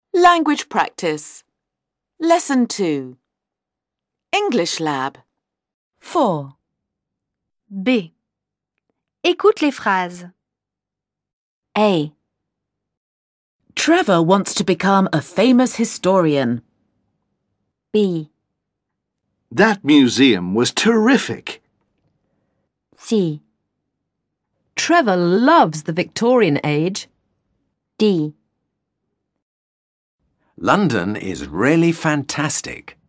Language practice. Lesson 2. English Lab. 4. B. Écoute les phrases. A. Trevor wants to become a famous historian. B. That museum was terrific. C. Trevor loves the Victorian age. D. London is really fantastic.